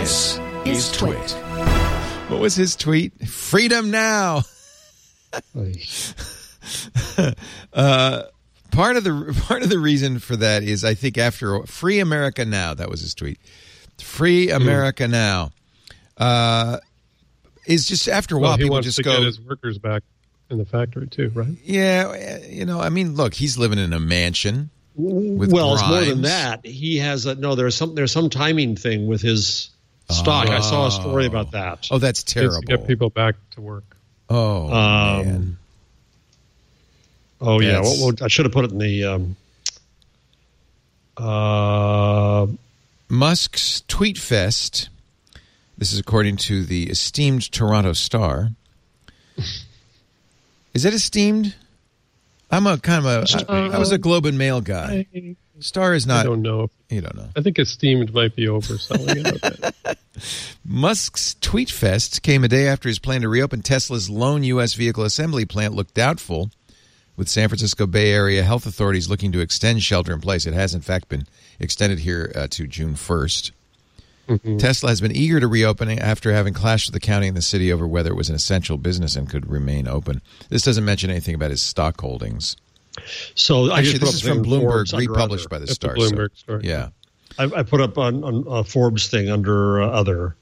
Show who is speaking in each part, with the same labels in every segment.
Speaker 1: This is Twit.
Speaker 2: What was his tweet? Freedom now. Part of the reason for that is, I think, after Free America Now, that was his tweet. Free America Now. Is just after a while
Speaker 3: he
Speaker 2: people
Speaker 3: wants
Speaker 2: just
Speaker 3: to
Speaker 2: go,
Speaker 3: get his workers back in the factory too, right?
Speaker 2: Yeah, I mean, look, he's living in a mansion. With
Speaker 4: well, it's more
Speaker 2: Grimes.
Speaker 4: than that. He has there's some timing thing with his stock. I saw a story about that.
Speaker 2: Oh, that's terrible.
Speaker 3: To get people back to work.
Speaker 2: Oh, man.
Speaker 4: Oh, yeah. I should have put it in the
Speaker 2: Musk's Tweet Fest. This is according to the esteemed Toronto Star. Is it esteemed? I'm I was a Globe and Mail guy. Star is not.
Speaker 3: I don't know.
Speaker 2: You don't know.
Speaker 3: I think esteemed might be overselling it a bit.
Speaker 2: Musk's Tweet Fest came a day after his plan to reopen Tesla's lone U.S. vehicle assembly plant looked doubtful, with San Francisco Bay Area health authorities looking to extend shelter in place. It has, in fact, been extended here to June 1st. Mm-hmm. Tesla has been eager to reopen after having clashed with the county and the city over whether it was an essential business and could remain open. This doesn't mention anything about his stock holdings.
Speaker 4: So
Speaker 2: actually, this is from Bloomberg, republished by the Star.
Speaker 3: Bloomberg story.
Speaker 2: Yeah.
Speaker 4: I put up on a Forbes thing under other.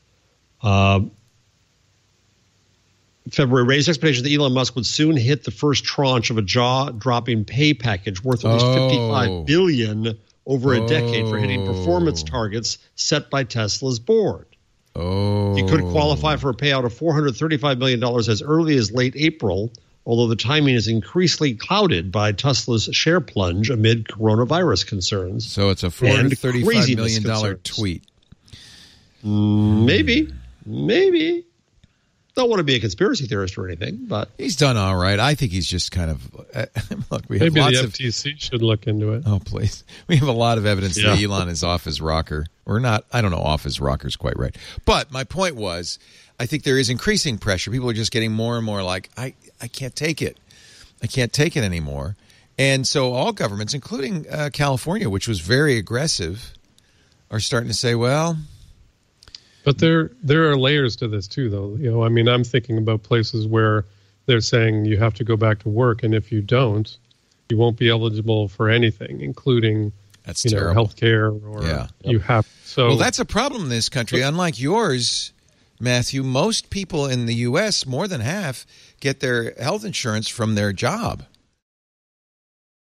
Speaker 4: February raised expectations that Elon Musk would soon hit the first tranche of a jaw-dropping pay package worth at least $55 billion over a decade for hitting performance targets set by Tesla's board. He could qualify for a payout of $435 million as early as late April, although the timing is increasingly clouded by Tesla's share plunge amid coronavirus concerns.
Speaker 2: So it's a $435 million tweet.
Speaker 4: Maybe. Don't want to be a conspiracy theorist or anything, but
Speaker 2: he's done all right. I think he's just kind of look. We have
Speaker 3: maybe
Speaker 2: lots
Speaker 3: the FTC should look into it.
Speaker 2: Oh, please! We have a lot of evidence that Elon is off his rocker, or not. I don't know. Off his rocker's quite right. But my point was, I think there is increasing pressure. People are just getting more and more like, I can't take it. I can't take it anymore. And so all governments, including California, which was very aggressive, are starting to say, well.
Speaker 3: But there are layers to this too, though. I mean, I'm thinking about places where they're saying you have to go back to work, and if you don't, you won't be eligible for anything, including health care or you have. So
Speaker 2: well, that's a problem in this country. Unlike yours, Matthew, most people in the U.S., more than half, get their health insurance from their job.